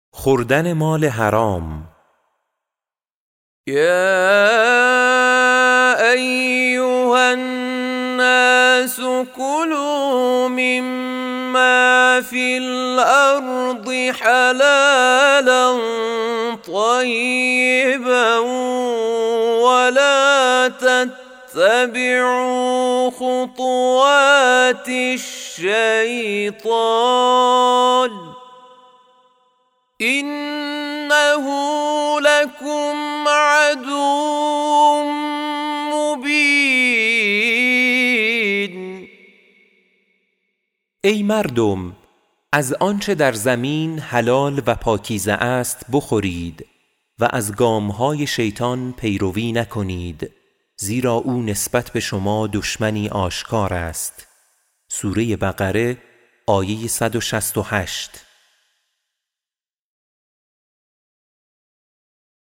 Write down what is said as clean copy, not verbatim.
خوردن مال حرام. يا أيها الناس كلوا مما في الأرض حلالا طيبا ولا تتبعوا خطوات الشيطان إنه لكم عدو مبین. ای مردم، از آنچه در زمین حلال و پاکیزه است بخورید و از گامهای شیطان پیروی نکنید، زیرا او نسبت به شما دشمنی آشکار است. سوره بقره آیه 168.